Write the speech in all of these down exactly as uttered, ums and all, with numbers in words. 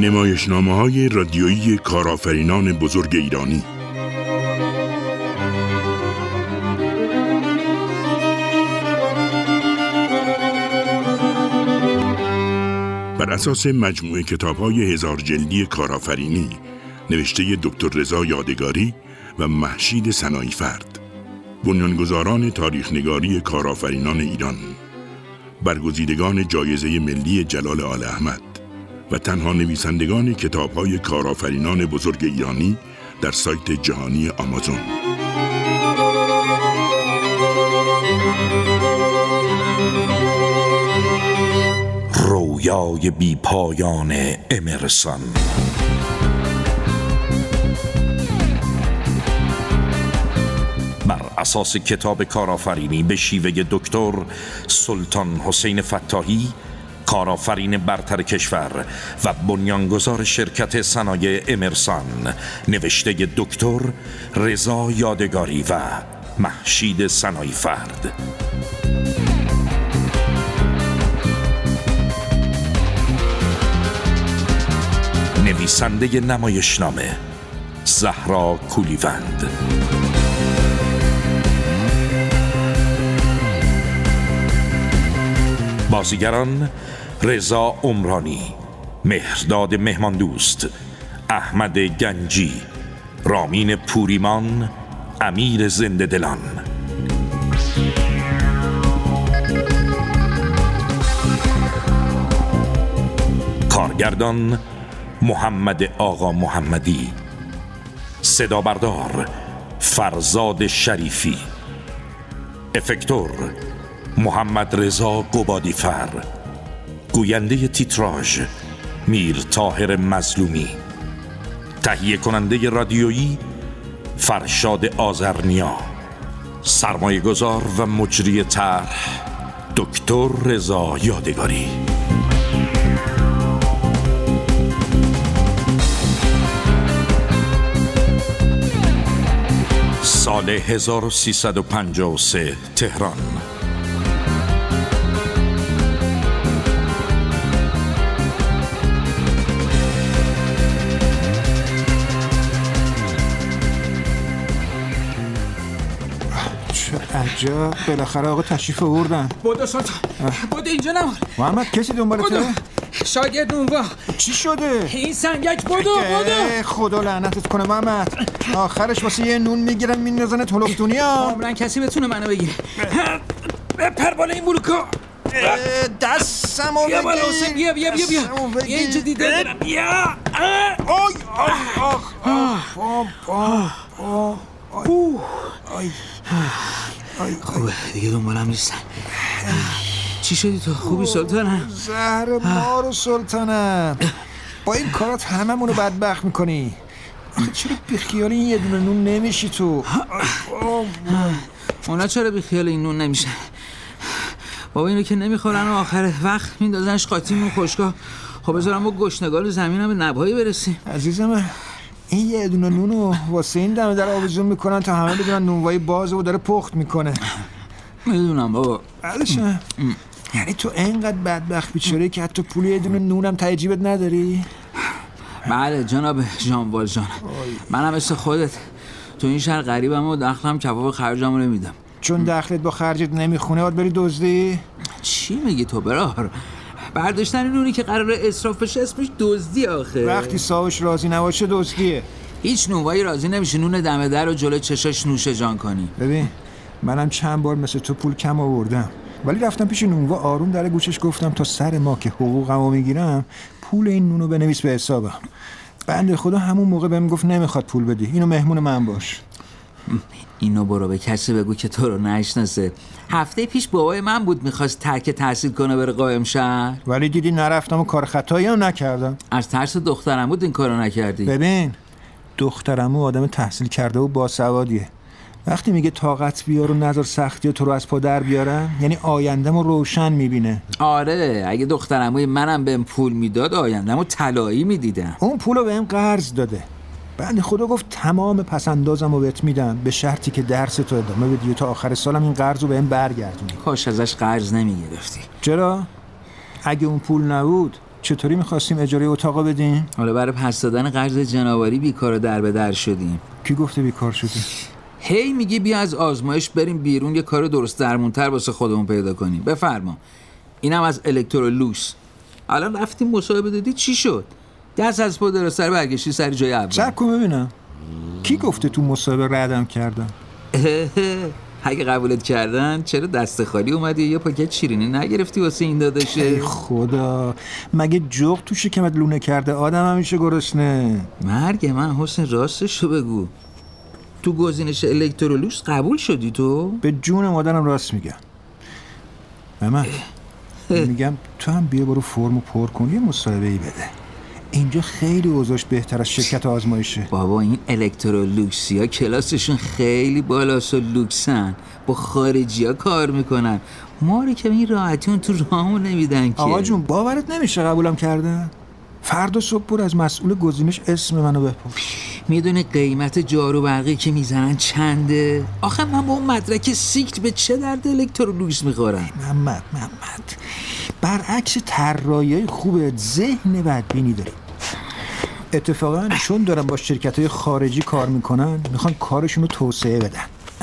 نمایشنامه‌های رادیویی کارآفرینان بزرگ ایرانی. بر اساس مجموعه کتاب‌های هزار جلدی کارآفرینی نوشته دکتر رضا یادگاری و مهشید سنایی فرد، بنیانگذاران تاریخ‌نگاری کارآفرینان ایران، برگزیدگان جایزه ملی جلال آل احمد و تنها نویسندگان کتاب‌های کارآفرینان بزرگ ایرانی در سایت جهانی آمازون. رویای بی پایان امرسان. بر اساس کتاب کارآفرینی به شیوه دکتر سلطان حسین فتاحی، کارآفرین برتر کشور و بنیانگذار شرکت صنایع امرسان، نوشته دکتر رضا یادگاری و مهشید سنایی فرد. نویسنده نمایشنامه زهرا کولیوند. بازیگران: رضا عمرانی، مهرداد مهماندوست، احمد گنجی، رامین پوریمان، امیر زنده دلان. کارگردان: محمد آقا محمدی. صدا بردار: فرزاد شریفی. افکتور: محمد رضا قبادی فر. گوینده تیتراژ: میر طاهر مظلومی. تهیه کننده رادیویی: فرشاد آذرنیا. سرمایه گذار و مجری طرح: دکتر رضا یادگاری. سال هزار و سیصد و پنجاه و سه، تهران. عجب، بالاخره آقا تشریف آوردن. بودو سلطان، بودو اینجا نمون. محمد کسی دنبالته؟ شاگرد اونوا. چی شده؟ این سنگک بودو بودو. خدا لعنتت کنه محمد، آخرش واسه یه نون میگیرن میندازن تلوفتونی ها. عمرن کسی بتونه منو بگیره. پر بالا این بلوکا. دستمو بگیر. بیا بالا حسین، بیا بیا بیا بیا. یه اینجا دیده دارم. بیا. آی آخ آخ آخ آی. خوبه دیگه دنبالم نیستن. چی شدی تو؟ خوبی سلطانم؟ زهر مارو سلطانم، با این کارات هممونو بدبخت میکنی. آخه چرا بیخیال این یه دونه نون نمیشی تو؟ اونا چرا بیخیال این نون نمیشن؟ بابا اینو که نمیخورن و آخر وقت میندازنش قاطیمون خشکا. خب بذارم با گشنگال زمین هم به نبایی برسیم. عزیزم، این یه دونه نونو واسه این دمه در آویزون میکنن تا همه بدونن نونوایی بازه و داره پخت میکنه. میدونم بابا. بعدشه یعنی تو اینقدر بدبخت بیچاره که حتی پولی یه دونه نونم ته جیبت نداری؟ بله جناب جانوال جان، منم مثل خودت تو این شهر غریبم و دخلم کباب خرجمو نمیدم. چون دخلت با خرجت نمیخونه باید بری دزدی؟ چی میگی تو برار؟ برداشتن نونی که قراره اسراف بشه اسمش دزدی آخه. وقتی صاحبش راضی نباشه دزدیه. هیچ نونوایی راضی نمیشه نون دم در رو جلو چشاش نوشه جان کنی. ببین منم چند بار مثل تو پول کم آوردم، ولی رفتم پیش نونوا آروم در گوشش گفتم تا سر ما که حقوقمو میگیرم پول این نونو بنویس به حسابم. بنده خدا همون موقع بهم گفت نمیخواد پول بدی، اینو مهمون من باش. اینو برو به کسی بگو که تو رو نشناسه. هفته پیش بابای من بود میخواست ترک تحصیل کنه بره قائم شهر، ولی دیدی نرفتم و کار خطایی هم نکردم. از ترس دخترم بود این کارو نکردی؟ ببین دخترمو آدم تحصیل کرده و باسوادیه. وقتی میگه طاقت بیار و نذار سختی و تو رو از پا در بیارم، یعنی آینده‌مو روشن میبینه. آره اگه دخترموی منم بهم پول میداد آینده‌مو طلایی میدیدم. اون پولو بهم قرض داده. بنده خدا گفت تمام پسندازمو بهت میدم به شرطی که درس تو ادامه بدی و تا آخر سالم این قرضو بهم برگردونی. کاش ازش قرض نمیگرفتی. چرا؟ اگه اون پول نبود چطوری میخواستیم اجاره اتاقا بدیم؟ حالا برای پس دادن قرض جناباری بیکار و در به در شدیم. کی گفته بیکار شدیم؟ هی میگی بیا از آزمایش بریم بیرون یه کار درست درمونتر واسه خودمون پیدا کنیم. بفرما. اینم از الکترولوکس. الان رفتیم مصاحبه دادی چی شد؟ دست از پا درست سر برگشتی سر جای اول. صبر کن ببینم. کی گفته تو مصاحبه ردم کردن؟ اگه قبولت کردن چرا دست خالی اومدی؟ یه پاکت شیرینی نگرفتی واسه این داداشه؟ ای خدا، مگه جغ تو شکمت لونه کرده آدم همیشه گرسنه؟ مرگ من حسین راستشو بگو. تو گزینش الکترولوکس قبول شدی تو؟ به جون مادرم راست میگم. مامان میگم تو هم بیا برو فرمو پر کن یه مصاحبه‌ای بده. اینجا خیلی اوضاعش بهتر از شرکت آزمایشه. بابا این الکترولوکسیا کلاسشون خیلی بالاست و لوکسن، با خارجی ها کار میکنن. ما رو که این راحتی اون تو راهمون نمیدن که. آقا جون باورت نمیشه قبولم کردن. فردا صبح برو از مسئول گزینش اسم منو بپرس. میدونی قیمت جارو برقی که میزنن چنده؟ آخه من با اون مدرک سیکت به چه درد الکترولوکس میخورم؟ محمد محمد برعکس طراحی خوبه ذهن بدبینی داری. اتفاقا چون دارن با شرکت‌های خارجی کار میکنن میخوان کارشون رو توسعه بدن.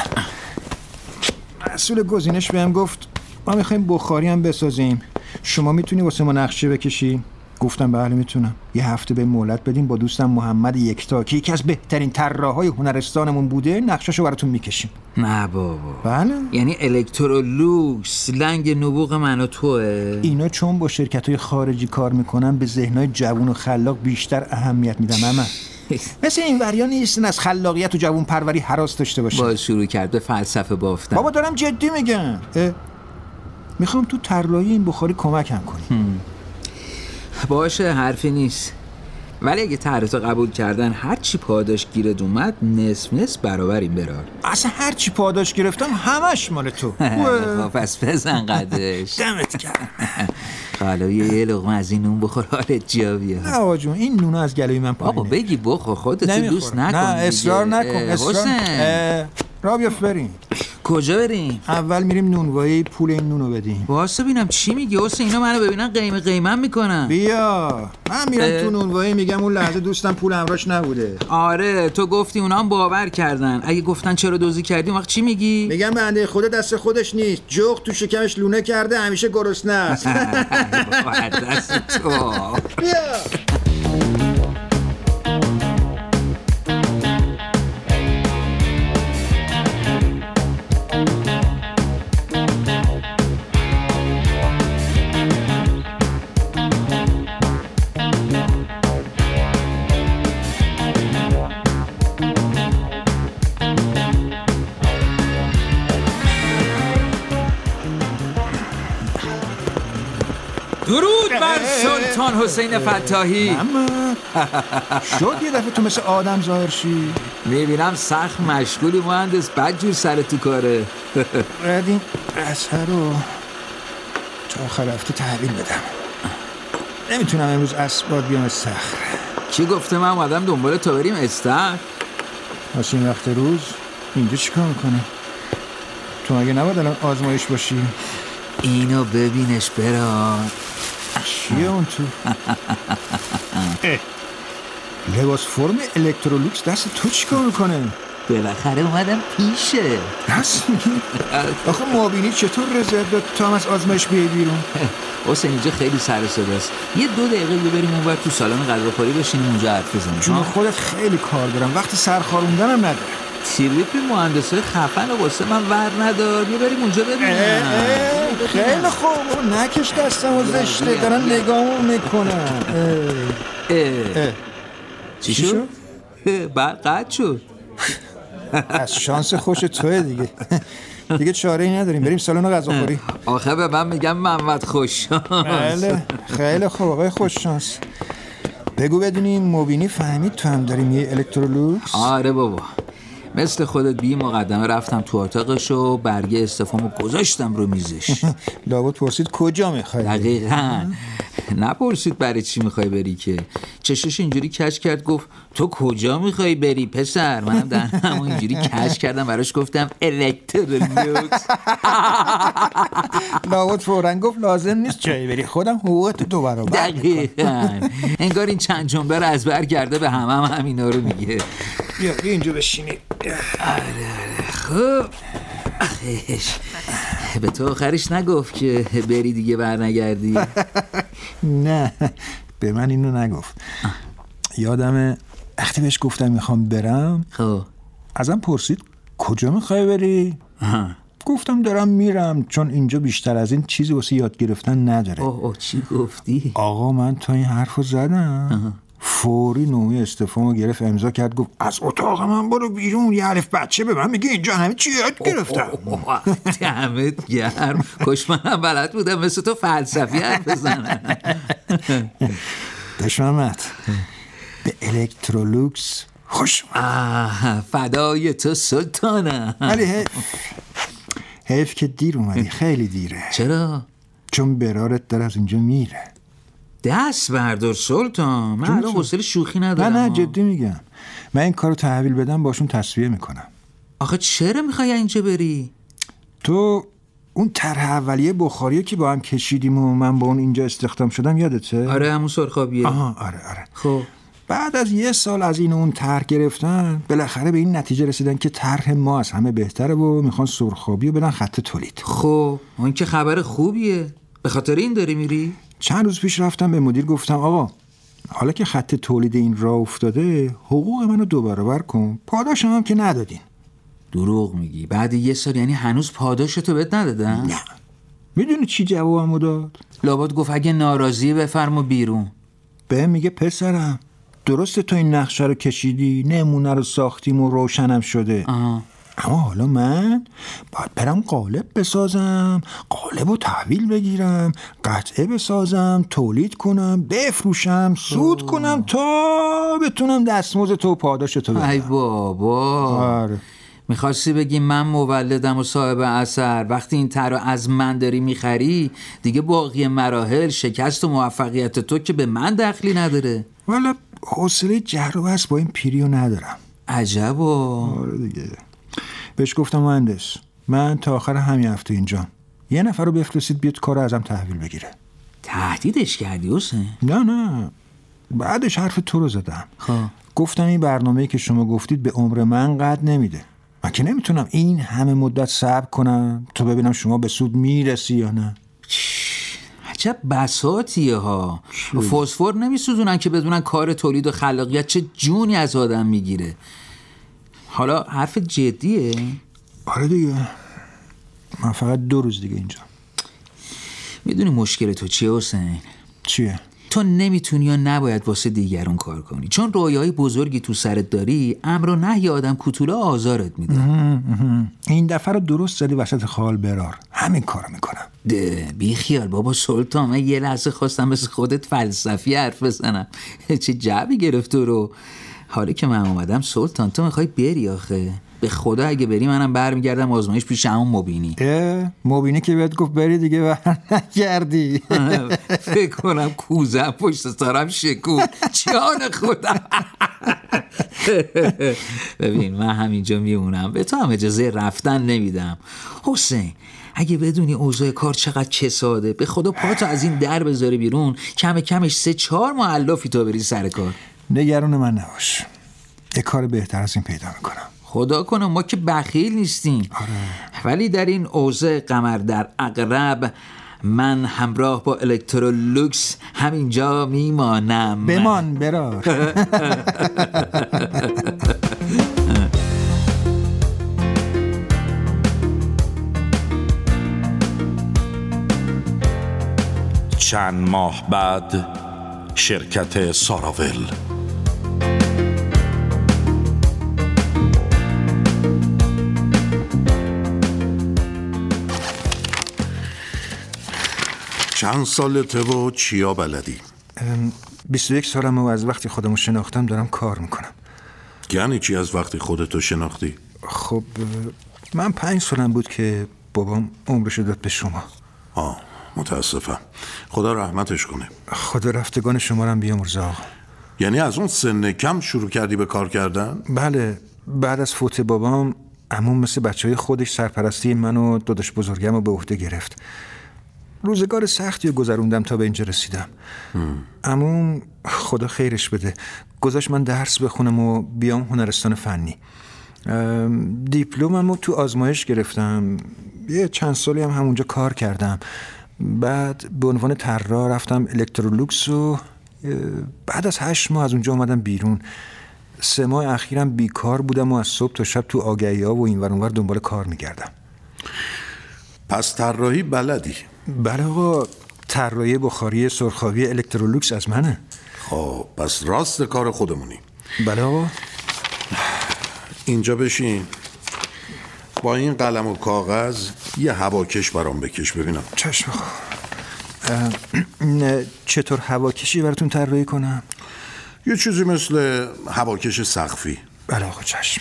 مسئول گزینش بهم گفت ما میخوایم بخاری هم بسازیم، شما میتونی واسه ما نقشه بکشی؟ گفتم بله میتونم. یه هفته به مهلت بدیم، با دوستم محمد یکتا که یکی از بهترین طراحای هنرستانمون بوده نقشه‌شو براتون میکشیم. نه بابا. بله. یعنی الکترولوکس لنگ نبوغ من و توئه؟ اینا چون با شرکت‌های خارجی کار میکنن به ذهن‌های جوون و خلاق بیشتر اهمیت میدم. اما مثل این وریا نیستن از خلاقیت و جوون پروری هراس داشته باشه. باز شروع کرد به فلسفه بافتن. بابا دارم جدی میگم. میخوام تو طراحی این بخاری کمکم کنی. باشه حرفی نیست، ولی اگه طرحتو قبول کردن هر چی پاداش گیرت اومد نصف نصف برابر این برار. اصلا هر چی پاداش گرفتم همش مال تو. خب پس بزن قدش. دمت گرم. حالا یه لقمه از این نون بخور حالت جا بیاد. نه آقا جون این نونه از گلوی من پایینه. بابا بگی بخور خودت دوست نکن. نه اصرار نکن. اصرار را بیا بریم. کجا بریم؟ اول میریم نونوایی پول این نونو بدیم. واسه ببینم چی میگی حسین، اینا منو ببینن قیمه قیمم میکنن. بیا من میرم تو نونوایی میگم اون لحظه دوستم پول همراش نبوده. آره تو گفتی اونا هم باور کردن. اگه گفتن چرا دزدی کردی وقت چی میگی؟ میگم بنده خدا دست خودش نیست، جغ تو شکمش لونه کرده همیشه گرسنه است. دست تو. بیا درود بر سلطان حسین فتاحی. اما شد یه دفعه تو مثل آدم ظاهر شی. میبینم سخت مشغولی مهندس، بدجور سر تو کاره. باید این اثر رو تا آخر هفته تحویل بدم. نمیتونم امروز اسباد بیام استخر. کی گفته من اومدم دنبال تا بریم استخر؟ واسه این وقت روز اینجا چیکار میکنه؟ تو مگه نباید الان آزمایش باشی؟ اینو ببینش برا. چیه اون تو؟ لباس فرم الکترولوکس دست تو چیکار میکنه؟ بالاخره اومدم پیشه. راست میگی؟ آخه مابینی چطور رضایت داد تا هم از آزمایش بیای بیرون؟ حسین اینجا خیلی سر صداست، یه دو دقیقه بریم اونور تو سالن غذاخوری بشینیم اونجا حرف بزنیم. چون خودت خیلی کار دارم، وقت سرخاروندنم ندارم. تریپ مهندسای خفن و واسه من ور ندار، بیا بریم اونجا ببینیم. خیلی خوب نکش دستم و زشته دارن نگاهمو میکنن. چی شد؟ بعد قد شد. از شانس خوش توه دیگه. دیگه چاره ای نداریم، بریم سالن غذاخوری. آخه به من میگم محمد خوششانس. بله خیلی خوب آقای خوششانس. بگو بدونیم مبینی فهمید تو هم داریم یه الکترولوکس؟ آره بابا مثل خودت بی مقدمه رفتم تو اتاقش و برگه استفامو گذاشتم رو میزش. لابد پرسید کجا میخوای؟ دقیقاً. نپرسید برای چی میخوای بری که. چشش اینجوری کش کرد گفت تو کجا میخوای بری پسر؟ منم دهنمو اینجوری کش کردم براش گفتم الکترولوکس. لابد فوراً گفت لازم نیست جایی بری، خودم حقوقت تو برابر میکنم. دقیقاً. انگار این چند جمله رو از بر کرده به همه هم همینا رو میگه. بیا بیا اینجا بشینی. آره آره خب آخیش. به تو آخرش نگفت که بری دیگه بر نگردی؟ نه به من اینو نگفت. یادمه وقتی بهش گفتم میخوام برم خب ازم پرسید کجا میخوای بری؟ آها. گفتم دارم میرم، چون اینجا بیشتر از این چیزی واسه یاد گرفتن نداره. اوه اوه چی گفتی؟ آقا من تا این حرفو زدم آها. فوری نومی استفامو گرفت امضا کرد گفت از اتاق من برو بیرون، یه الف بچه به من میگه اینجا همه چی یاد گرفتم. دمت گرم. کاش منم بلد بودم مثل تو فلسفی حرف بزنم. دشمنت به الکترولوکس خوش اومد. فدای تو سلطانم. ولی حیف حیف که دیر اومدی، خیلی دیره. چرا؟ چون برارت داره از اینجا میره. دست بردار سلطان، من الان حوصله شوخی ندارم. نه نه جدی میگم، من این کارو تحویل بدم باشون تصفیه میکنم. آخه چرا میخوای اینجا بری؟ تو اون طرح اولیه بخاریه که با هم کشیدیم و من با اون اینجا استخدام شدم یادته؟ آره همون سرخابیه. آها آره آره. خب بعد از یه سال از این اون طرح گرفتن بالاخره به این نتیجه رسیدن که طرح ما از همه بهتره و میخوان سرخابی و بدن خط تولید. خب اون که خبر خوبیه. به خاطر این داری میری؟ چند روز پیش رفتم به مدیر گفتم آقا حالا که خط تولید این راه افتاده حقوق منو دو برابر کن، پاداشم هم که ندادین. دروغ میگی؟ بعد یه سال یعنی هنوز پاداشتو بهت ندادن؟ نه. میدونی چی جوابمو داد؟ لابد گفت اگه ناراضی بفرما بیرون. به میگه پسرم درسته تو این نقشه رو کشیدی، نمونه رو ساختیم و روشنم شده. آها. اما حالا من باید برم قالب بسازم، قالب رو تحویل بگیرم، قطعه بسازم، تولید کنم، بفروشم، سود اوه. کنم تا بتونم دستمزد تو پاداش تو بدم. ای بابا. آره. میخواستی بگی من مولدم و صاحب اثر، وقتی این طرح از من داری میخری دیگه باقی مراحل شکست و موفقیت تو که به من دخلی نداره. والا حوصله جر و بحث با این پیریو ندارم. عجبا. آره دیگه. بهش گفتم مهندس من تا آخر همین هفته اینجام، یه نفر رو بفرستید بیاد کارو ازم تحویل بگیره. تهدیدش کردی حسین؟ نه نه بعدش حرف تو رو زدم. خب گفتم این برنامه‌ای که شما گفتید به عمر من قد نمیده، من که نمیتونم این همه مدت صبر کنم تا ببینم شما به سود میرسی یا نه. عجب بساطیه ها. فسفر نمیسوزونن که بدونن کار تولید و خلاقیت چه جونی از آدم میگیره. حالا حرف جدیه؟ آره دیگه، من فقط دو روز دیگه اینجا. میدونی مشکل تو چیه حسین؟ چیه؟ تو نمیتونی یا نباید واسه دیگرون کار کنی، چون رویای بزرگی تو سرت داری، امر و نهی آدم کوتولا آزارت میده. این دفعه رو درست زدی وسط خال برار، همین کارو میکنم. ده بی خیال بابا سلطان، من یه لحظه خواستم مثل خودت فلسفی حرف بزنم. چه جعبی گرفت تو رو. حالا که من اومدم سلطان تو میخوای بری آخه؟ به خدا اگه بری منم برمیگردم آزمایش پیش همون مبینی. اه مبینی که بهت گفت بری دیگه بر نگردی. فکر کنم کوزه پشت سرم شکون. جان خودم. ببین من همینجا میمونم، به تو هم اجازه رفتن نمیدم. حسین اگه بدونی اوضاع کار چقدر کساده، به خدا پاتو از این در بذاری بیرون، کم کمش سه چهار مؤلفی تو بری سر کار. نگران من نباش، یه کار بهتر از این پیدا میکنم. خدا کنم ما که بخیل نیستیم. آره. ولی در این اوضاع قمر در عقرب من همراه با الکترولوکس همینجا میمانم. بمان برار. چند ماه بعد شرکت ساراول. چند سالته و چیا بلدی؟ بیست و یک سالم و از وقتی خودمو شناختم دارم کار میکنم. یعنی چی از وقتی خودتو شناختی؟ خب من پنج سالم بود که بابام عمرشو داد به شما. آه متاسفم، خدا رحمتش کنه. خدا رفتگان شما رو هم بیامرزه آقا. یعنی از اون سن کم شروع کردی به کار کردن؟ بله، بعد از فوت بابام عموم مثل بچه های خودش سرپرستی من و داداش بزرگم رو به عهده گرفت. روزگار سختی رو گذروندم تا به اینجا رسیدم. عموم خدا خیرش بده گذاشت من درس بخونم و بیام هنرستان فنی. دیپلمم رو تو آزمایش گرفتم، یه چند سالی هم همونجا کار کردم. بعد به عنوان طراح رفتم الکترولوکس و بعد از هشت ماه از اونجا اومدم بیرون. سه ماه اخیرم بیکار بودم و از صبح تا شب تو آگهی ها و این ور اون ور دنبال کار میگردم. پس طراحی بلدی؟ بله آقا، طراحی بخاری سرخابی الکترولوکس از منه. خب پس راست کار خودمونی. بله آقا. اینجا بشین، با این قلم و کاغذ یه هواکش برام بکش ببینم. چشم آقا. چطور هواکشی براتون طراحی کنم؟ یه چیزی مثل هواکش سقفی. بله آقا چشم.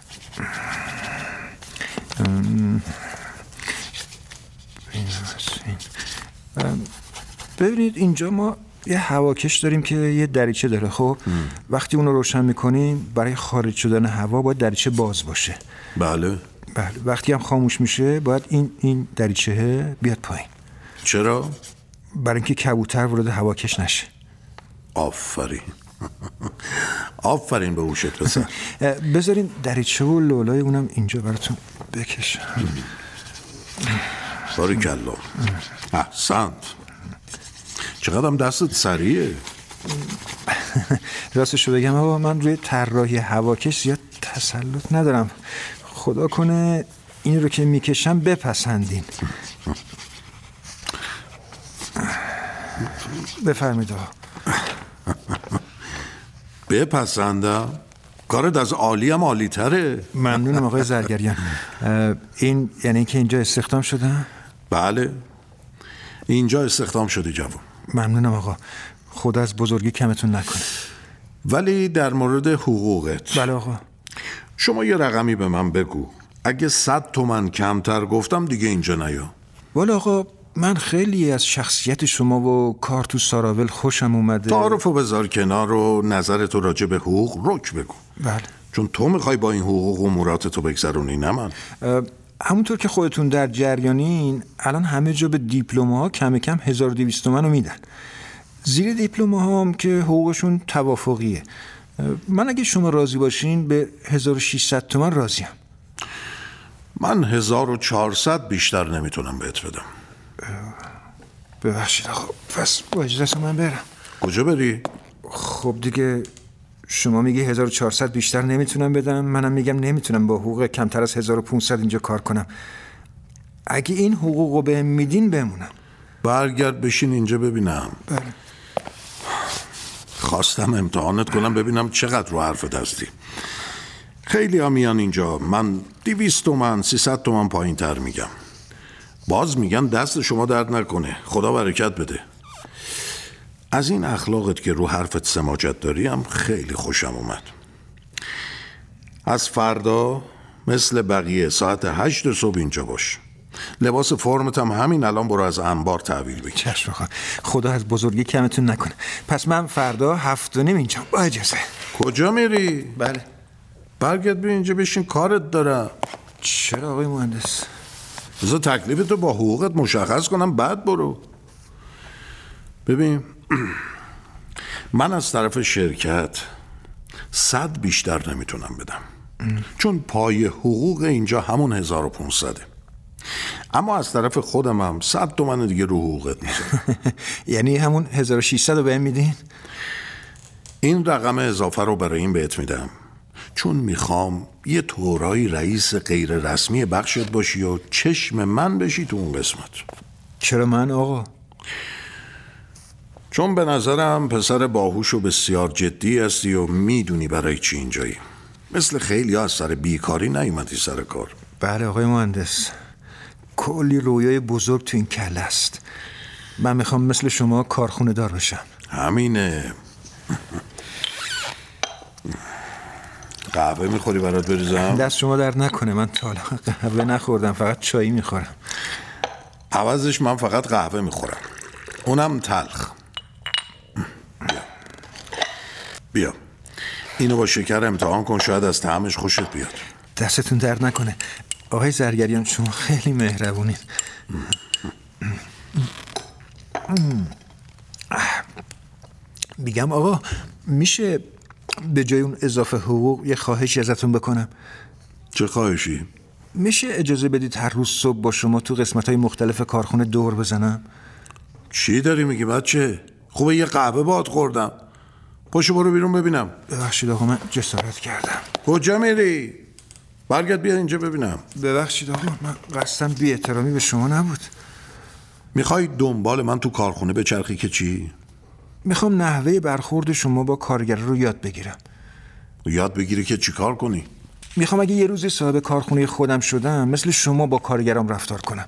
ببینید اینجا ما یه هواکش داریم که یه دریچه داره. خب وقتی اون رو روشن میکنیم برای خارج شدن هوا باید دریچه باز باشه. بله بله. وقتی هم خاموش میشه باید این این دریچه بیاد پایین. چرا؟ برای اینکه کبوتر وارد هواکش نشه. آفرین آفرین به هوشت پسر. بذارین دریچه و لولای اونم اینجا براتون بکشم. باریکلا، احسنت. چقدرم دستت سریعه. راستشو بگم آقا من روی طراحی هواکش زیاد تسلط ندارم. خدا کنه این رو که میکشم بپسندین. بفرمایید آقا. بپسندم؟ کارت از عالی هم عالی تره. ممنونم آقای زرگریان. این یعنی که اینجا استخدام شدم؟ بله اینجا استخدام شدی جوان. ممنونم آقا، خدا از بزرگی کمتون نکنه. ولی در مورد حقوقت. بله آقا. شما یه رقمی به من بگو، اگه صد تومن کمتر گفتم دیگه اینجا نیا. والا آقا من خیلی از شخصیت شما و کار تو ساراول خوشم اومده. تعارفو بذار کنار و نظرتو راجع به حقوق رک بگو. بله. چون تو میخوای با این حقوق و اموراتتو بگذرونی، نه من. همونطور که خودتون در جریانین الان همه جا به دیپلم‌ها کم کم هزار و دویست تومن رو میدن. زیر دیپلم‌ها هم که حقوقشون توافقیه. من اگه شما راضی باشین به هزار و ششصد تومن راضیم. من هزار و چهارصد بیشتر نمیتونم بهت بدم. ببخشید آقا، پس با اجازه من برم. کجا بری؟ خب دیگه شما میگی هزار و چهارصد بیشتر نمیتونم بدم، منم میگم نمیتونم با حقوق کمتر از هزار و پانصد اینجا کار کنم. اگه این حقوق رو بهم میدین بمونم. برگرد بشین اینجا ببینم. بله. خواستم امتحانت کنم ببینم چقدر رو حرفت هستی. خیلی ها میان اینجا، من دویست تومن سیصد تومن پایین تر میگم، باز میگن دست شما درد نکنه، خدا برکت بده. از این اخلاقت که رو حرفت سماجت داری هم خیلی خوشم اومد. از فردا مثل بقیه ساعت هشت صبح اینجا باش. لباس فرمت هم همین الان برو از انبار تحویل بگیر. چشم آقا، خدا از بزرگی کمتون نکنه. پس من فردا هفت و نیم اینجا. با اجازه. کجا میری؟ بله. برگرد بیا اینجا بشین، کارت دارم. چرا آقای مهندس؟ بذار تکلیفتو با حقوقت مشخص کنم بعد برو. ببین من از طرف شرکت صد بیشتر نمیتونم بدم ام. چون پای حقوق اینجا همون هزار و پونصده. اما از طرف خودم هم صد تومن دیگه رو حقوقت میذارم. یعنی همون هزار و ششصد رو بهم میدین؟ این رقم اضافه رو برای این بهت میدم چون میخوام یه طورایی رئیس غیر رسمی بخشت باشی و چشم من بشی تو اون قسمت. چرا من آقا؟ چون به نظرم پسر باهوش و بسیار جدی هستی و میدونی برای چی اینجایی. مثل خیلی ها از سر بیکاری نیومدی سر کار. بله آقای مهندس، کلی رویای بزرگ تو این کله است. من میخوام مثل شما کارخونه دار بشم. همینه. قهوه میخوری برات بریزم؟ دست شما درد نکنه، من تا حالا قهوه نخوردم، فقط چایی میخورم. عوضش من فقط قهوه میخورم، اونم تلخ. بیا بیا اینو با شکر امتحان کن، شاید از طعمش خوشت بیاد. دستتون درد نکنه آقای زرگریان، شما خیلی مهربونین. میگم آقا میشه به جای اون اضافه حقوق یه خواهشی ازتون بکنم؟ چه خواهشی؟ میشه اجازه بدید هر روز صبح با شما تو قسمت‌های مختلف کارخونه دور بزنم؟ چی داری میگی بچه؟ خوبه یه قهوه باهات خوردم. پاشو برو بیرون ببینم. ببخشید آقا من جسارت کردم. کجا میری؟ برگرد بیا اینجا ببینم. ببخشید آقا من قصدم بی احترامی به شما نبود. میخوای دنبال من تو کارخونه بچرخی که چی؟ میخوام نحوه برخورد شما با کارگر رو یاد بگیرم. یاد بگیری که چی کار کنی؟ میخوام اگه یه روزی صاحب کارخونه خودم شدم مثل شما با کارگرام رفتار کنم.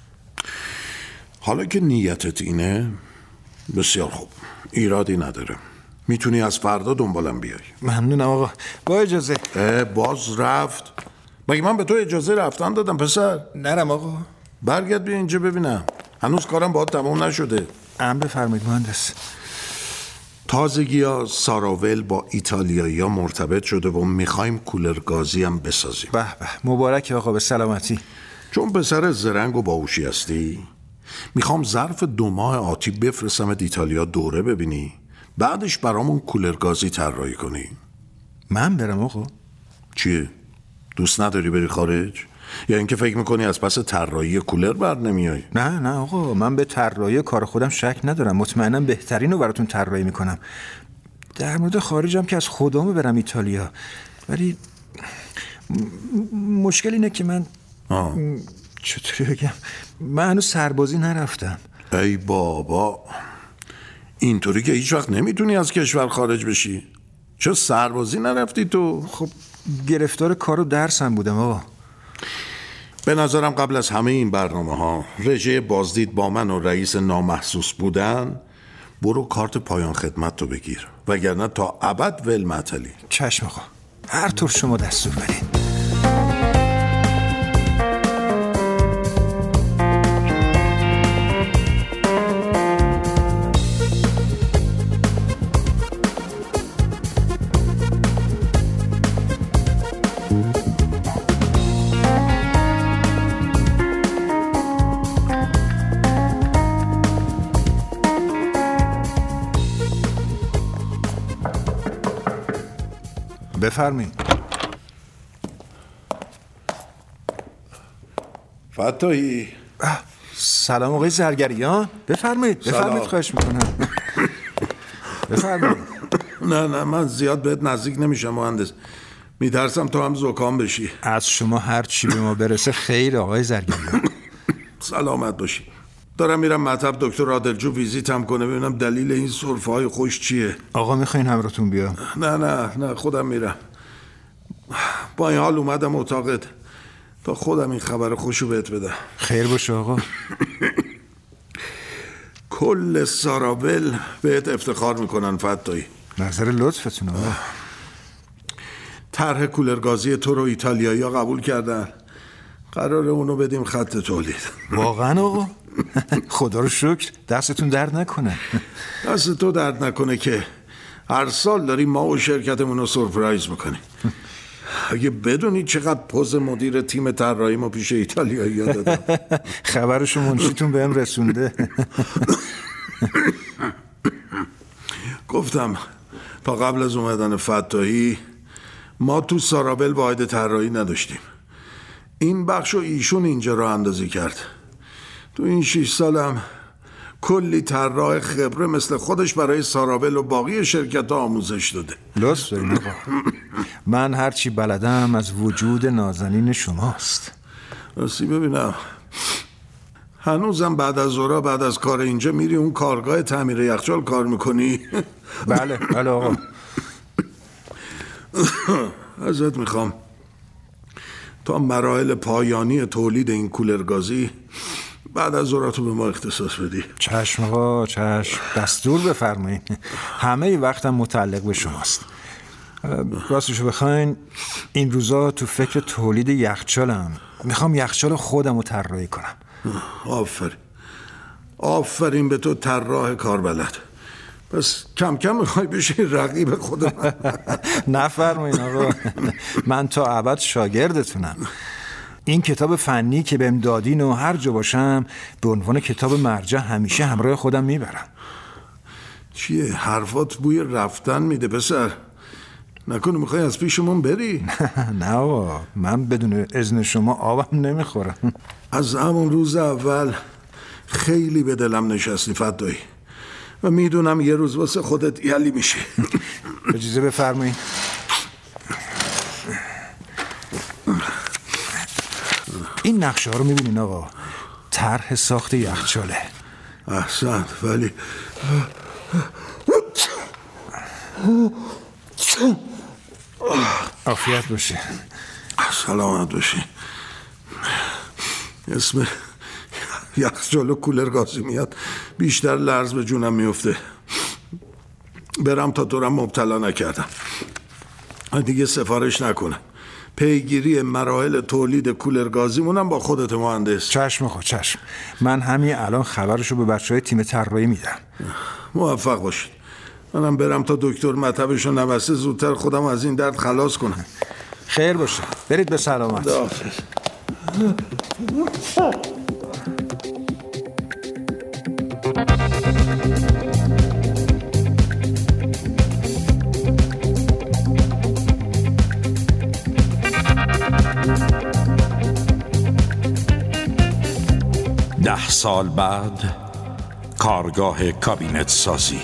حالا که نیتت اینه بسیار خوب، ایرادی نداره. میتونی از فردا دنبالم بیای. ممنونم آقا. با اجازه. باز رفت؟ مگه من به تو اجازه رفتن دادم پسر؟ نرم آقا. برگرد بیا اینجا ببینم، هنوز کارم باهات تمام نشده. امر فرمایید مهندس. تازگی ها ساراول با ایتالیایی ها مرتبط شده و میخوایم کولر گازی هم بسازیم. به به مبارک آقا، به سلامتی. چون پسر زرنگ و باهوشی هستی میخوام ظرف دو ماه آتی بفرستم ایتالیا دوره ببینی، بعدش برامون کولر گازی طراحی کنی. من برم آقا؟ چیه؟ دوست نداری بری خارج؟ یا اینکه فکر میکنی از پس طراحی کولر بر نمیای؟ نه نه آقا، من به طراحی کار خودم شک ندارم، مطمئنم بهترین رو براتون طراحی میکنم. در مورد خارجم که از خودم برم ایتالیا، ولی م- مشکل اینه که من آه. چطوری بگم، من هنوز سربازی نرفتم. ای بابا، اینطوری که هیچ وقت نمیتونی از کشور خارج بشی. چه سربازی نرفتی تو؟ خب گرفتار کار و درسم بودم آقا. به نظرم قبل از همه این برنامه ها رژه بازدید با من و رئیس نامحسوس بودن، برو کارت پایان خدمت تو بگیر، وگرنه تا ابد ول معطلی. چشم آقا، هر طور شما دستور بدین. بفرمایید. فتاحی. سلام آقای زرگریان. بفرمایید بفرمایید، خواهش میکنم. بفرمایید. نه نه من زیاد بهت نزدیک نمیشم مهندس، میترسم تو هم زکام بشی. از شما هر چی به ما برسه خیر آقای زرگریان. سلامت باشی. دارم میرم مطب دکتر عادلجو ویزیتم کنه ببینم دلیل این سرفه های خوش چیه. آقا میخواین همراهتون بیام؟ نه نه نه خودم میرم. با این حال اومدم اتاقت تا خودم این خبر خوشو بهت بدم. خیر باشه آقا. کل ساراول بهت افتخار میکنن فتاحی. نظر لطفتون آقا. طرح کولرگازی تو رو ایتالیایی ها قبول کردن، قراره اونو بدیم خط تولید. واقعا آقا؟ خدا رو شکر، دستتون درد نکنه. دست تو درد نکنه که هر سال داریم ما و شرکتمون رو سورپرایز میکنیم. اگه بدونی چقدر پوز مدیر تیم طراحی ما پیش ایتالیایی ها دادم. خبرشو منشیتون بهم رسونده. گفتم تا قبل از اومدن فتاحی ما تو ساراول واحد طراحی نداشتیم. این بخشو ایشون اینجا راه اندازی کرد. تو این شیش سالم کلی طراح خبره مثل خودش برای ساراول و باقی شرکت ها آموزش داده. لطف دارین آقا. من هرچی بلدم از وجود نازنین شماست. راستی ببینم هنوزم بعد از ظهر بعد از کار اینجا میری اون کارگاه تعمیر یخچال کار میکنی؟ بله بله آقا. ازت میخوام تا مراحل پایانی تولید این کولرگازی بعد از ظهراتو به ما اختصاص بدی. چشم آقا چشم، دستور بفرمایید. همه وقتم متعلق به شماست. راستشو بخواین این روزا تو فکر تولید یخچالم. میخوام یخچال خودم رو طراحی کنم. آفرین آفرین به تو طراح کاربلد. پس کم کم میخوای بشی رقیب خودم. نفرمایین آقا، من تا ابد شاگردتونم. این کتاب فنی که بهم دادین و هر جا باشم به عنوان کتاب مرجع همیشه همراه خودم میبرم. چیه حرفات بوی رفتن میده پسر؟ نکنه میخوای از پیشمون بری؟ نه آقا، من بدون اذن شما آبم نمیخورم. از همون روز اول خیلی به دلم نشستی فدایی و میدونم یه روز واسه خودت یلی میشه. اجازه بفرمایید. این نقشه ها رو میبینین آقا؟ طرح ساخت یخچاله. احسنت، ولی عافیت باشه. سلامت باشی. اسم یخچال و کولر گازی میاد بیشتر لرز به جونم میفته. برم تا تو رو مبتلا نکردم. دیگه سفارش نکنم. پیگیری مراحل تولید کولر گازیمونم با خودت مهندس. چشم خود ششم. من همین الان خبرشو به بچهای تیم طراحی میدم. موفق باشید. منم برم تا دکتر مطبشو نبسته زودتر خودم از این درد خلاص کنم. خیر باشه. برید به سلامت. خداحافظ. ده سال بعد کارگاه کابینت سازی.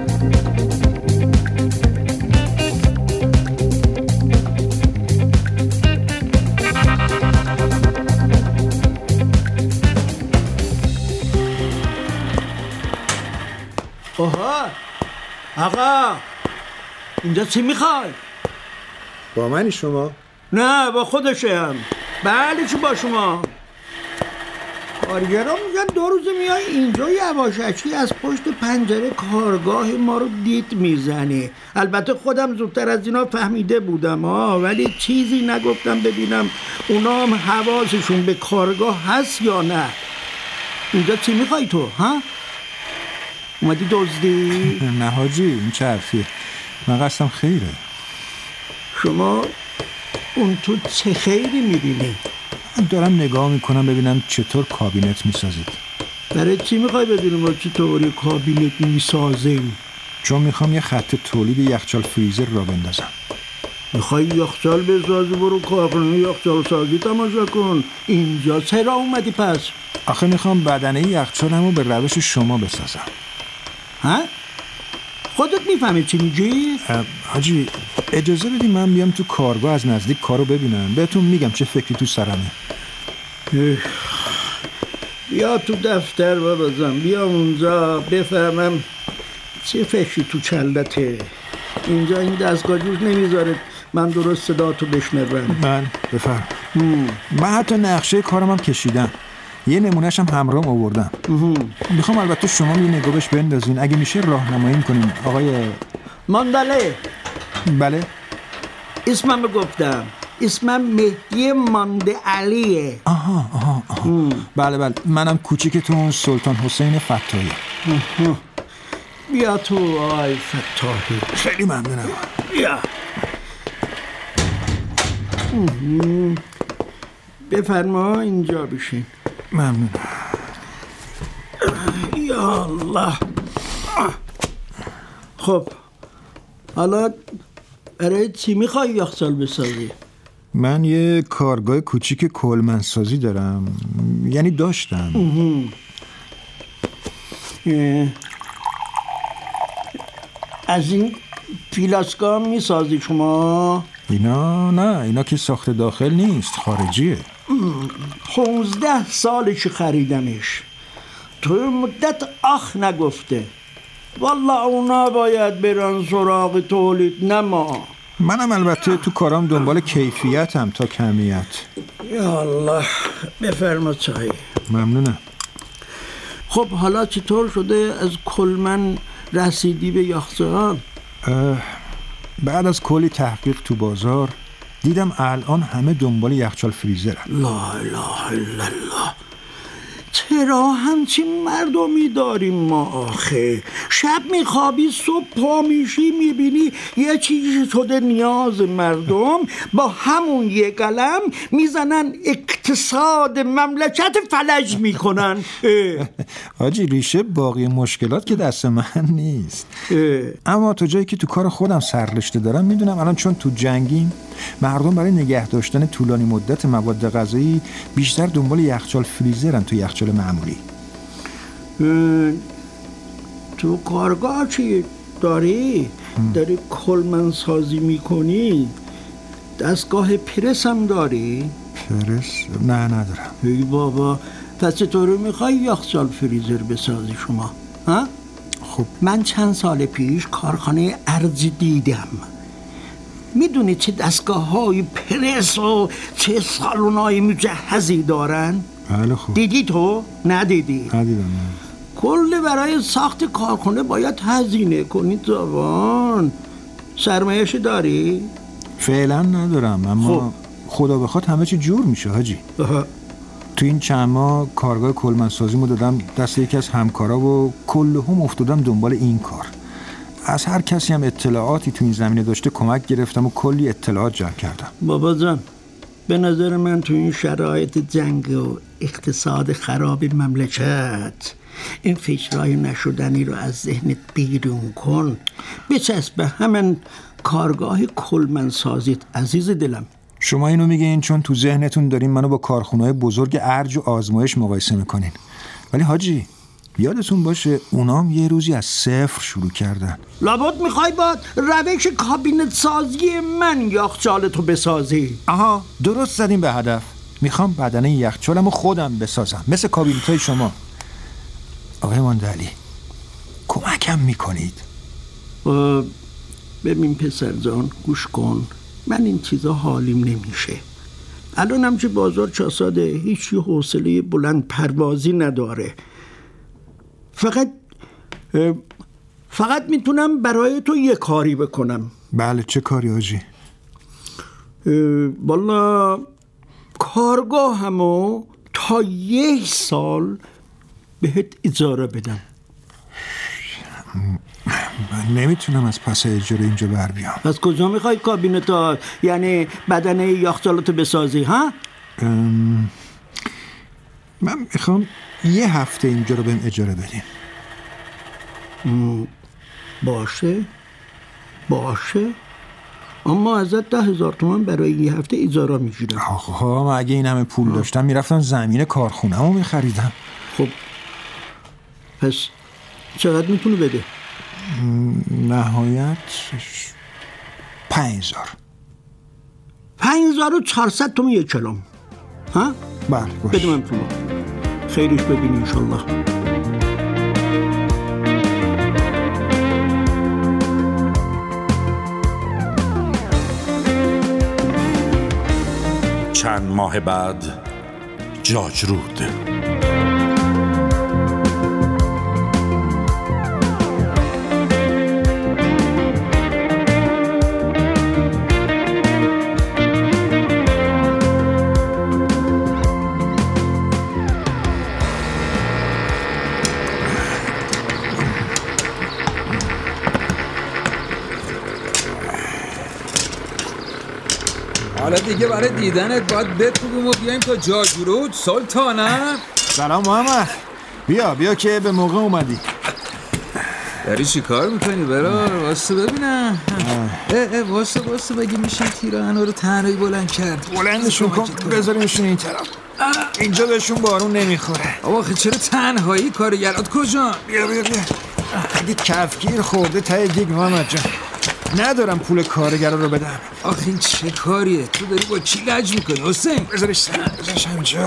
آها آقا، اینجا چی میخوای؟ با منی شما؟ نه با خودشم. بله چی با شما؟ کارگران میگن دو روز میای اینجا یواشکی از پشت پنجره کارگاه ما رو دید میزنه. البته خودم زودتر از اینا فهمیده بودم ها، ولی چیزی نگفتم ببینم اونا هم حواسشون به کارگاه هست یا نه. اینجا چی میخوای تو ها؟ اومدی دزدی؟ نه حاجی، این چه حرفیه؟ من قصدم خیره. شما اون تو چه خیری میبینی؟ من دارم نگاه میکنم ببینم چطور کابینت میسازید. برای چی میخوای بدونی ما چطوری کابینت میسازیم؟ چون میخوام یه خط تولید یخچال فریزر را بندازم. میخوای یخچال بسازی؟ برو کارخونه یخچال سازی تماشا کن. اینجا چرا اومدی پس؟ آخه میخوام بدنه یخچالمو به روش شما بسازم. ها؟ خودت میفهمی چی میگی؟ حاجی اجازه بدی من بیام تو کارگاه از نزدیک کارو ببینم، بهتون میگم چه فکری تو سرمه. بیا تو دفتر بابازم، بیا اونجا بفهمم چه فکری تو چلته. اینجا این دستگاه جوز نمیذاره من درست صدا تو بشنوم. من بفهم. من حتی نقشه کارم هم کشیدم، یه نمونهش هم همراهم آوردم. میخوام البته شما یه نگاه بهش بندازین، اگه میشه راهنمایی کنین آقای ماندله. بله اسمم گفتم، اسمم مهدی مانده علیه. آها آها, آها. بله بله، منم کوچیکتون سلطان حسین فتاحی. بیا تو آقای فتاحی. خیلی ممنونم. بیا بفرما اینجا بشین. ممنون. یا الله. خب حالا برای چی میخوای یخچال بسازی؟ من یه کارگاه کوچیک کولمنسازی دارم، یعنی داشتم. از این پیلاسکا میسازی شما؟ اینا نه، اینا که ساخت داخل نیست، خارجیه. پونزده سالش خریدمش. تو مدت آخ نگفته. والله اونا باید برن سراغ تولید، نه ما. منم البته تو کارام دنبال کیفیتم تا کمیت. یا الله، بفرما چای. ممنونم. خب حالا چطور شده از کلمن رسیدی به یخچال؟ بعد از کلی تحقیق تو بازار دیدم الان همه دنبال یخچال فریزرن. لا اله الا الله، چرا همچین مردمی داریم ما آخه؟ شب میخوابی صبح پا میشی میبینی یه چیزی شده نیاز مردم، با همون یه قلم میزنن اقتصاد مملکت فلج میکنن. حاجی ریشه باقی مشکلات که دست من نیست. اه. اما تو جایی که تو کار خودم سررشته دارم میدونم الان چون تو جنگیم مردم برای نگه داشتن طولانی مدت مواد غذایی بیشتر دنبال یخچال فریزرن تو یخچال معمولی. تو کارگاه چی داری؟ ام. داری کلمن سازی میکنی؟ دستگاه پرس هم داری؟ پرس؟ نه ندارم. ای بابا، پس چطور میخوای یخچال فریزر بسازی شما؟ ها؟ خب من چند سال پیش کارخانه ارج دیدم. میدونی چه دستگاه های پرس و چه سالون های مجهزی دارن؟ بله خب. دیدی تو؟ ندیدی؟ ندیدم. کل برای ساخت کارخانه باید هزینه کنی زبان. سرمایه‌اش داری؟ فعلا ندارم، اما خب. خدا بخواد همه چی جور میشه حاجی. تو این چند ماه کارگاه کلمنسازیمو دادم دست یکی از همکارا و کلهم افتادم دنبال این کار. از هر کسی هم اطلاعاتی تو این زمینه داشته کمک گرفتم و کلی اطلاعات جمع کردم. بابا جان، به نظر من تو این شرایط جنگ و اقتصاد خراب مملکت این فکرهای نشدنی رو از ذهنت بیرون کن. بچسب به همین کارگاه کلمنسازیت عزیز دلم. شما اینو میگین چون تو ذهنتون دارین منو با کارخونه‌های بزرگ ارج و آزمایش مقایسه میکنین، ولی حاجی یادتون باشه اونام یه روزی از صفر شروع کردن. لابد میخوای با روش کابینت سازی من یخچالتو بسازی؟ آها درست زدیم به هدف. میخوام بدنه یخچالمو خودم بسازم مثل کابینتای شما. آقای ماندلی کمکم میکنید؟ ببین پسر جان گوش کن، من این چیزا حالیم نمیشه. الانم که بازار چاساده، هیچ حوصله بلند پروازی نداره. فقط فقط میتونم برای تو یه کاری بکنم. بله چه کاری آجی؟ والا کارگاه همو تا یک سال بهت اجاره بدم. من نمیتونم از پس اجاره اینجا بر بیام. از کجا میخوای کابینتا یعنی بدنه یخچالاتو بسازی ها؟ ام... من میخوام یه هفته اینجا رو بهم اجاره بدین. باشه باشه، اما ازت ده هزار تومان برای یه هفته اجاره میگیرم. آخه من اگه این همه پول آه. داشتم میرفتم زمین کارخونه رو میخریدم. خب پس چقدر میتونی بده؟ نهایت پنج هزار. پنج هزار و چهارصد تومن یک کلام. ها؟ بله باشه. بده من پولو. خیرش ببینی انشالله. چند ماه بعد جاجرود. حالا دیگه برای دیدنت باید بپوگیم و بیایم تا جاجرود. سلطانم سلام محمد. بیا بیا که به موقع اومدی. داری چی کار میکنی برار؟ واسه ببینم. اه اه واسه واسه بگی میشه تیرانا رو تنهایی بلند کرد. بلندشون کن بذاریمشون این طرف. اینجا بهشون بارون نمیخوره. آخه چرا تنهایی؟ کارگرات کجا؟ بیا بیا بیا. اگه کفگیر خورده ته دیگ محمد جان. ندارم پول کارگرا رو بدم. آخه این چه کاریه؟ تو داری با کی لج میکنی حسین؟ بذارش سر بذارش همینجا.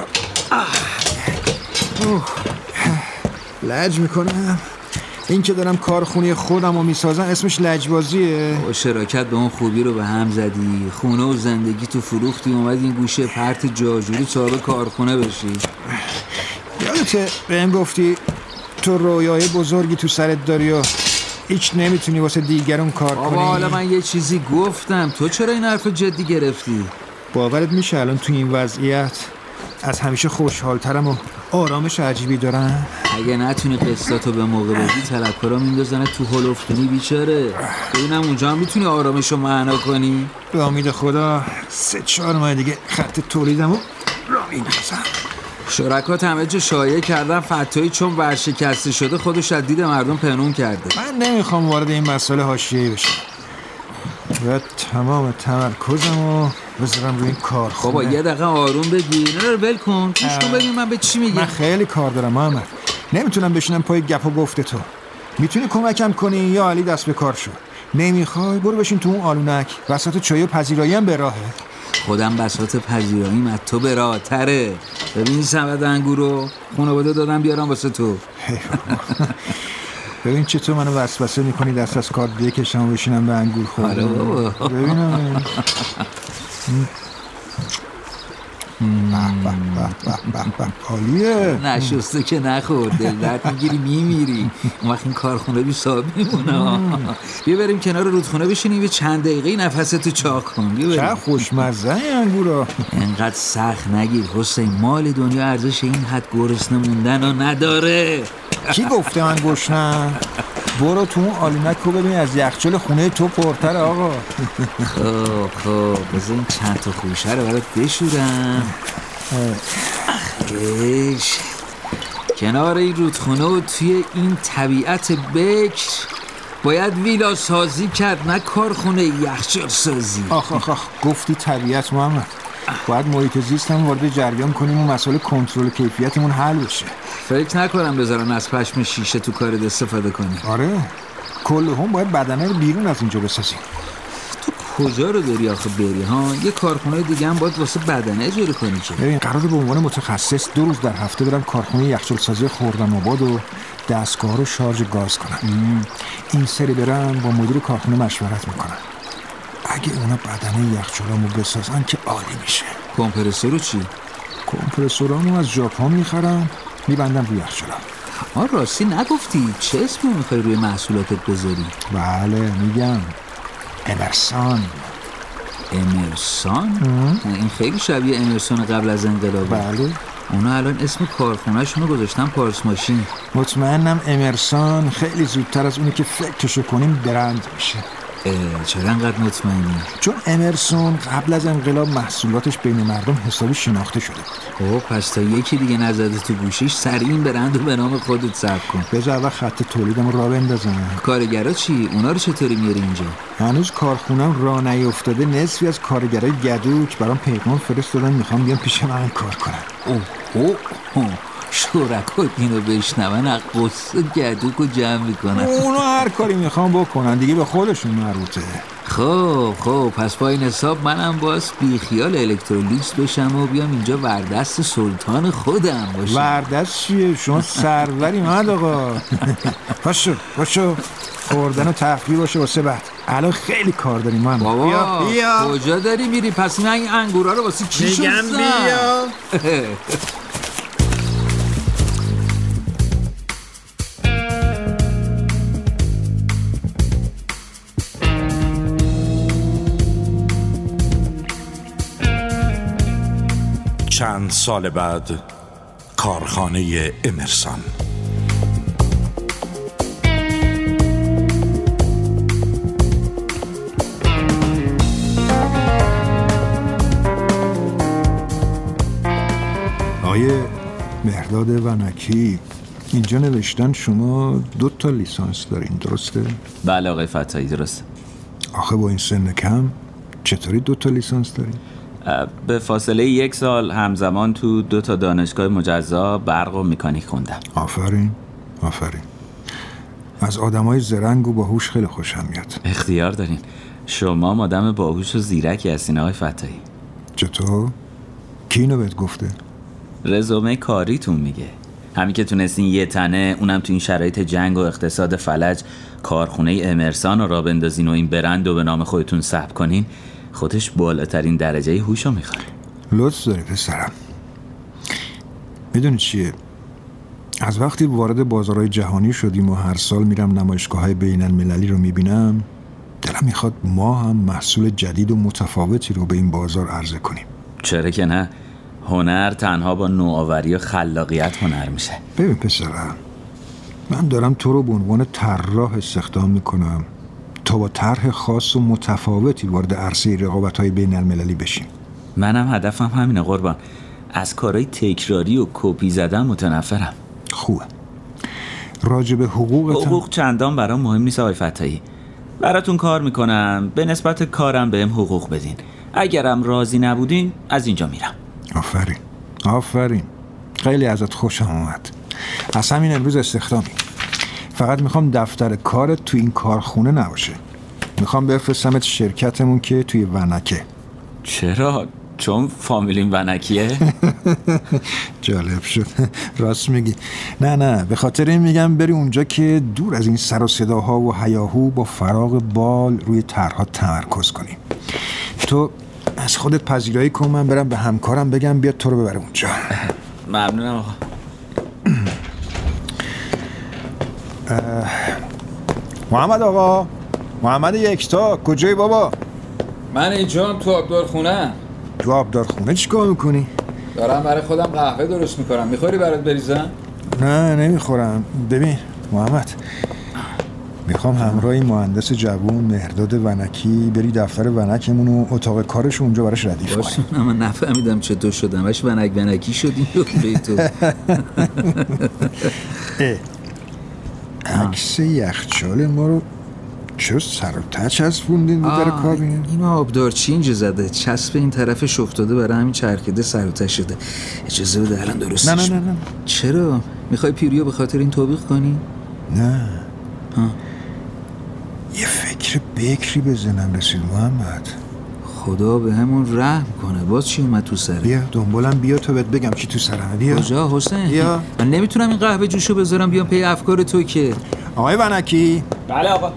لج میکنم؟ این که دارم کارخونه خودم رو میسازم اسمش لجبازیه؟ با شراکت به اون خوبی رو به هم زدی، خونه و زندگی تو فروختی، اومد این گوشه پرت جاجوری صاحب کارخونه بشی. یادته بهم گفتی تو رویای بزرگی تو سرت داری و هیچ نمیتونی واسه دیگرون کار کنی. بابا حالا من یه چیزی گفتم، تو چرا این حرف جدی گرفتی؟ باورت میشه الان تو این وضعیت از همیشه خوشحالترم و آرامش عجیبی دارم؟ اگه نتونی قسطاتو به موقع بدی طلبکارا میندازن تو هول افتونی بیچاره. ببینم اونجا هم میتونی آرامشو معنا کنی؟ به امید خدا سه چهار ماه دیگه خط تولیدمو را میندازم. شرکات همه جا شایعه کردن فتایی چون ورشکسته شده خودش از دید مردم پنهون کرده. من نمیخوام وارد این مسئله حاشیه‌ای بشم. باید تمام تمرکزمو بذارم روی این کارخونه. بابا یه دقیقه آروم بگیر، نه رو ول کن، گوش کن ببین من به چی میگم. من خیلی کار دارم محمد، نمیتونم بشینم پای گپ و گفت تو. میتونی کمکم کنی یا علی دست به کار شو؟ نمیخوای برو بشین تو اون آلونک، وسط چای و پذیرایی هم به راهه. خودم بساط پذیراییم از تو به راه تره. ببین سبد انگورو خانواده دادم بیارم واسه تو. ببین چطور منو وسوسه میکنی دست از کار بکشم و بشینم به انگور خورده. آره بابا ببینم به به به به عالیه. نشسته که نخور، دل درد میگیری میمیری. اون وقت این کارخونه بی صاحب میمونه. بیا بریم کنار رودخونه بشینیم یه چند دقیقه نفستو چاک کن. بیا بریم. چه خوشمزه این انگورا. انقدر سخت نگیر حسین، مال دنیا ارزش این حد گرسنه موندن رو نداره. کی گفته من گشنم؟ برو تو اون آلونک رو ببین از یخچال خونه تو پرتر آقا. خب خب بذار این چند تا خوشه رو برات بشورم. اخیش کنار این رودخونه و توی این طبیعت بکر باید ویلا سازی کرد، نه کارخونه یخچال سازی. آخ آخ آخ گفتی طبیعت محمد، باید محیط زیستم وارد جریان کنیم و مسئله کنترل کیفیتمون حل بشه. فکر نکنم بذارن از پشم شیشه تو کارت استفاده کنی. آره کل هم باید بدنه رو بیرون از اینجا بسازیم. تو کجا رو داری آخه بری ها؟ یه کارخونه دیگه هم باید واسه بدنه اجاره کنی که. ببین قراره به عنوان متخصص دو روز در هفته برم کارخونه یخچال سازی خرم‌آباد و دستگاه رو شارژ گاز کنم. این سری برم با مدیر کارخونه مشورت میکنم. اگه اونا بدنه یخچالامو بسازن که عالی میشه. کمپرسور رو چی؟ کمپرسورامو از ژاپن میخرم میبندم روی یخچالم. آه راستی نگفتی چه اسمی میخوای روی محصولاتت بذاری؟ بله میگم امرسان. امرسان؟ این خیلی شبیه امرسان قبل از انقلاب. بله اونا الان اسم کارخونه‌شون رو گذاشتن پارس ماشین. مطمئنم امرسان خیلی زودتر از اونی که فکرشو کنیم برند میشه. چرا انقدر مطمئنی؟ چون امرسون قبل از انقلاب محصولاتش بین مردم حسابی شناخته شده بود. اوه پس تا یکی دیگه نزده تو گوشیش سریع این برند رو به نام خودت ثبت کن. بذار اول خط تولیدم راه بندازم. کارگرا چی؟ اونا رو چطوری میاری اینجا؟ هنوز کارخونم راه نیفتاده. نصفی از کارگرای گدوک برام پیغام فرستادن میخوام بیان پیش من کار کنن. اوه اوه اوه شرکات اینو بشنون از قصه گدوک رو جمع میکنن. اونا هر کاری میخوام بکنن دیگه به خودشون مربوطه. خب خب پس با این حساب منم باز بیخیال الکترولیکس بشم و بیام اینجا وردست سلطان خودم باشم. وردست چیه؟ شما سروری مد آقا. پاشو پاشو خوردن و تفریح باشه واسه بعد. الان خیلی کار داریم من. بابا بیا بیا. کجا داری میری؟ پس من این انگورا رو واسه چی شستم؟ میگم بیا. چند سال بعد کارخانه امرسان. آیه مهرداد ونکی اینجا نوشتن شما دو تا لیسانس دارین درسته؟ بله آقای فتایی درسته. آخه با این سن کم چطوری دو تا لیسانس دارین؟ به فاصله یک سال همزمان تو دو تا دانشگاه مجزا برق و مکانیک خوندم. آفرین آفرین. از آدمای زرنگ و باهوش خیلی خوشم میاد. اختیار دارین. شما آدم باهوش و زیرکی هستین آقای فتایی. چطور؟ کی اینو بهت گفته؟ رزومه کاریتون میگه. همین که تونستین یه تنه اونم تو این شرایط جنگ و اقتصاد فلج کارخونه امرسان رو راه بندازین و این برند رو به نام خودتون ثبت کنین، خودش بالاترین درجه هوشو میخواد. لطف داری پسرم. میدونی چیه؟ از وقتی وارد بازارهای جهانی شدیم و هر سال میرم نمایشگاه‌های بین المللی رو میبینم، دلم میخواد ما هم محصول جدید و متفاوتی رو به این بازار عرضه کنیم. چرا که نه؟ هنر تنها با نوآوری و خلاقیت هنر میشه. ببین پسرم، من دارم تو رو به عنوان طراح استخدام میکنم تا با طرح خاص و متفاوتی وارد عرصه رقابت‌های بین المللی بشیم. منم هدفم همینه قربان. از کارهای تکراری و کپی زدن متنفرم. خوبه. راجب حقوقتم حقوق چندان برام مهم نیست آقای فتحی. براتون کار میکنم، به نسبت کارم بهم حقوق بدین. اگرم راضی نبودین از اینجا میرم. آفرین آفرین، خیلی ازت خوشم اومد. از همین امروز استخدامی. فقط میخوام دفتر کارت تو این کارخونه نباشه. میخوام بفرستمت شرکتمون که توی ونکه. چرا؟ چون فامیلیم ونکیه؟ جالب شد. راست میگی. نه نه، به خاطر این میگم بری اونجا که دور از این سر و صداها و هیاهو با فراغ بال روی طرح‌ها تمرکز کنی. تو از خودت پذیرایی کن، من برم به همکارم بگم بیاد تو رو ببره اونجا. ممنونم آقا. محمد آقا، محمد یکتا، کجایی بابا؟ من اینجام، تو آبدارخونه. تو آبدارخونه چیکار میکنی؟ دارم برای خودم قهوه درست میکنم. میخوری برات بریزم؟ نه نمیخورم. ببین محمد، میخوام همراه این مهندس جوون مهرداد ونکی بری دفتر ونکمون و اتاق کارش اونجا براش ردیف کنی. من نفهمیدم چطور شدم. باش ونک ونکی شدیم به تو. عکس یخچال ما رو چرا سر و ته چسبوندین رو در کابینه؟ این آبدارچی اینجا زده، چسب این طرفش افتاده، برای همین چرخیده سر و ته شده. اجازه بده الان درستش. نه نه نه نه. چرا؟ میخوای پیریو به خاطر این توبیخ کنی؟ نه ها. یه فکر بکری به ذهنم رسید محمد. خدا به همون رحم کنه. باز چی اومد تو سره؟ بیا دنبالم بیا تا بهت بگم چی تو سرمه. بیا. کجا حسین؟ بیا. من نمیتونم این قهوه جوشو بذارم بیام پی افکار تو که. آقای ونکی. بله آقا.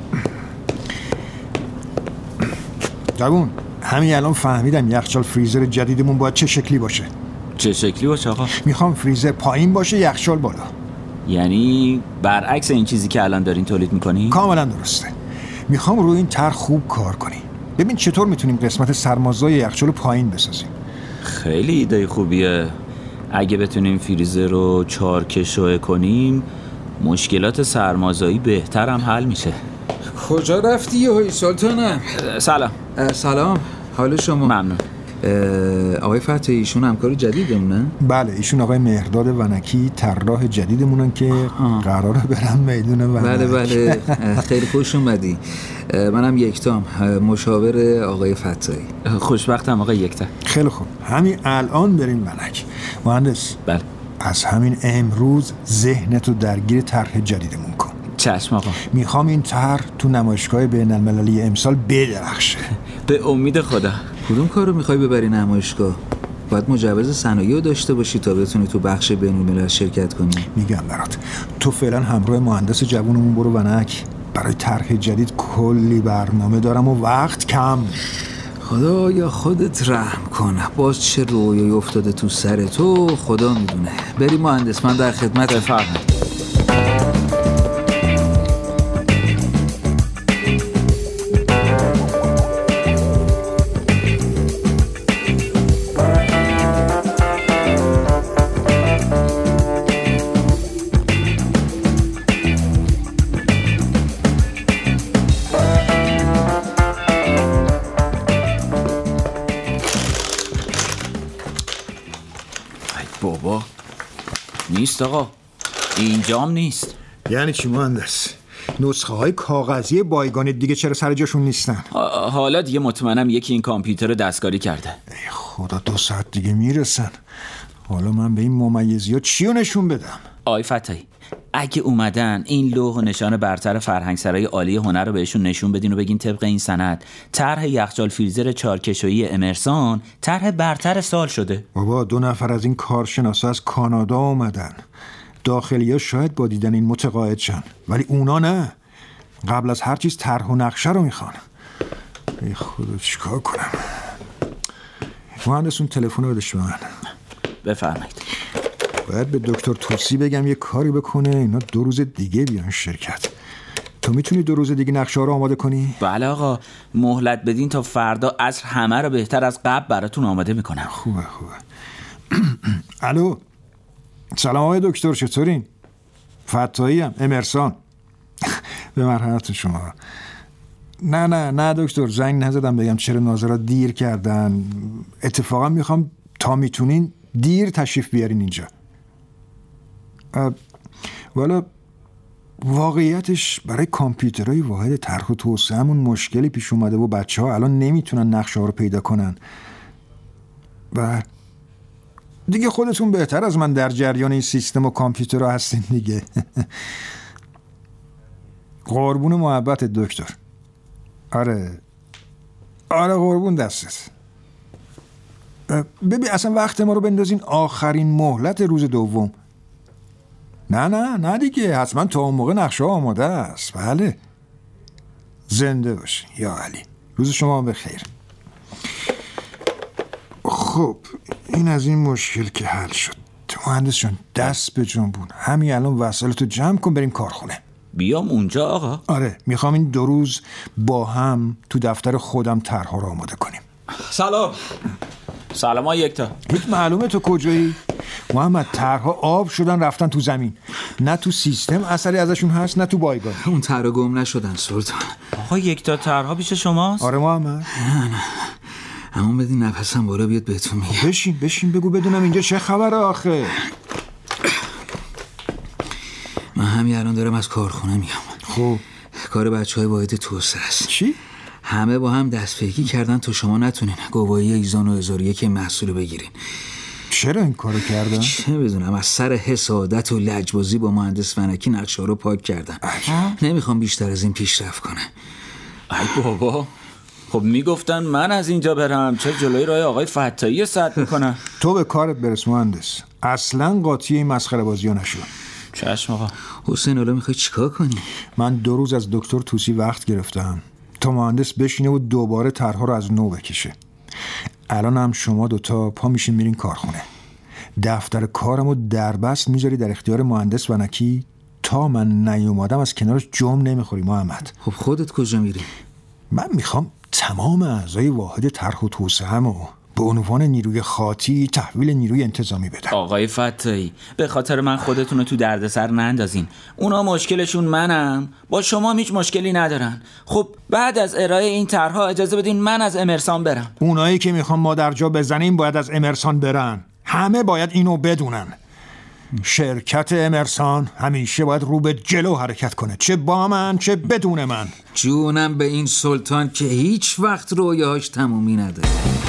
جوون، همین الان فهمیدم یخچال فریزر جدیدمون باید چه شکلی باشه. چه شکلی باشه آقا؟ میخوام فریزر پایین باشه، یخچال بالا. یعنی برعکس این چیزی که الان دارین تولید میکنی؟ کاملا درسته. میخوام روی این طرح خوب کار کنی. ببین چطور میتونیم قسمت سرمازای یخچال رو پایین بسازیم. خیلی ایده خوبیه. اگه بتونیم فریزر رو چارکشوه کنیم، مشکلات سرمازایی بهتر هم حل میشه. کجا رفتی یهویی سلطانم؟ سلام. سلام، حال شما؟ ممنون. آقای فتحی ایشون همکار جدیدمونه؟ بله، ایشون آقای مهرداد ونکی طراح جدیدمونن که آه. قراره برن میدون ونک. بله بله، خیلی خوش اومدی. منم یکتام، مشاور آقای فتحی. خوشبختم آقای یکتا. خیلی خوب، همین الان بریم ونک. مهندس. بله. از همین امروز ذهنتو درگیر طرح جدیدمون کن. چشم آقا. میخوام این طرح تو نمایشگاه بین المللی امسال بدرخشه. به امید خدا. کدوم کارو میخوای ببری نمایشگاه؟ باید مجوز صنایع رو داشته باشی تا بتونی تو بخش بین الملل شرکت کنی. میگم برات، تو فعلا همراه مهندس جوونمون برو ونک. برای طرح جدید کلی برنامه دارم و وقت کم. خدا یا خودت رحم کنه. باز چه رویایی افتاده تو سر تو خدا میدونه. بری مهندس، من در خدمت. بفرمایید. بابا نیست آقا، اینجام نیست. یعنی چی مهندس؟ نسخه های کاغذی بایگان دیگه چرا سر جاشون نیستن؟ حالا دیگه مطمئنم یکی این کامپیوتر رو دستکاری کرده. ای خدا، دو ساعت دیگه میرسن. حالا من به این ممیزی ها چی رو نشون بدم؟ آقای فتحی، اگه اومدن این لوح و نشان برتر فرهنگسرای عالی هنر رو بهشون نشون بدین و بگین طبق این سند طرح یخچال فریزر چارکشویی امرسان طرح برتر سال شده. بابا دو نفر از این کارشناسا از کانادا اومدن. داخلی ها شاید با دیدن این متقاعد شن، ولی اونا نه. قبل از هر چیز طرح و نقشه رو میخوان. ای خدا چیکار کنم؟ مهندس اون تلفن رو بدش به من. بفرمایید. باید به دکتر توسی بگم یه کاری بکنه اینا دو روز دیگه بیان شرکت. تو میتونی دو روز دیگه نقشه ها رو آماده کنی؟ بله آقا، مهلت بدین تا فردا عصر همه رو بهتر از قبل براتون آماده میکنم. خوبه خوبه. الو، سلام آقای دکتر، چطورین؟ فتایی ام، امرسان. به مرحمت شما. نه نه نه دکتر، زنگ نزدم بگم چرا ناظرها دیر کردن. اتفاقا میخوام تا میتونین دیر تشریف بیارین اینجا. والا واقعیتش برای کامپیوترهای واحد طرح و توسعه‌مون مشکلی پیش اومده و بچه ها الان نمیتونن نقشه ها رو پیدا کنن و دیگه خودتون بهتر از من در جریان این سیستم و کامپیوترها هستین دیگه. قربون محبت دکتر. آره آره قربون دستت. ببین اصلا وقت ما رو بندازین آخرین مهلت روز دوم. نه نه نه دیگه، حتما تا اون موقع نقشه ها آماده است. بله زنده باشین یا علی. روز شما بخیر. خب این از این مشکل که حل شد. تو مهندس جان دست به جنبون، همین الان وسایلتو جمع کن بریم کارخونه. بیام اونجا آقا؟ آره میخوام این دو روز با هم تو دفتر خودم طرح‌ها رو آماده کنیم. سلام. سلام ها یکتا. هیچ معلومه تو کجایی؟ محمد طرح‌ها آب شدن رفتن تو زمین، نه تو سیستم اثری ازشون هست نه تو بایگان. اون طرح گم نشدن سلطان. آقا یکتا طرح‌ها پیش شماست؟ آره محمد. نه نه همون بدین نفسم بالا بیاد بهتون میگم. بشین بشین بگو بدونم اینجا چه خبره آخه. من همین الان دارم از کارخونه میام. خب کار بچهای واحد توسعه است. چی؟ همه با هم دستپیکی کردن تا شما نتونین گواهی ایزان و هزار و یک محصول بگیرین. چرا این کارو کردن؟ چه بدونم، از سر حسادت و لجبازی با مهندس فنکی نقشه رو پاک کردن. نمیخوام بیشتر از این پیشرفت کنه. ای بابا، خب میگفتن من از اینجا برم، چه جلوی راه آقای فتایی سد میکنم؟ تو به کارت برس مهندس، اصلا قاطی این مسخره بازی ها نشو. چشم آقا. حسین حالا میخوای چیکار کنی؟ من دو روز از دکتر توسی وقت گرفتم تا مهندس بشینه و دوباره طرح‌ها رو از نو بکشه. الان هم شما دوتا پا میشین میرین کارخونه. دفتر کارمو دربست میذاری در اختیار مهندس ونکی تا من نیومدم از کنارش جم نمیخوری محمد. خب خودت کجا میری؟ من میخوام تمام اعضای واحد طرح و توسعه‌مو به عنوان نیروی خاطی تحویل نیروی انتظامی بدم. آقای فتایی به خاطر من خودتون رو تو دردسر نندازین. اونا مشکلشون منم، با شما هیچ مشکلی ندارن. خب بعد از ارائه این طرح‌ها اجازه بدین من از امرسان برم. اونایی که میخوان ما در جا بزنیم باید از امرسان برن. همه باید اینو بدونن. شرکت امرسان همیشه باید رو به جلو حرکت کنه، چه با من چه بدون من. جونم به این سلطان که هیچ وقت رویاهاش تمومی نداره.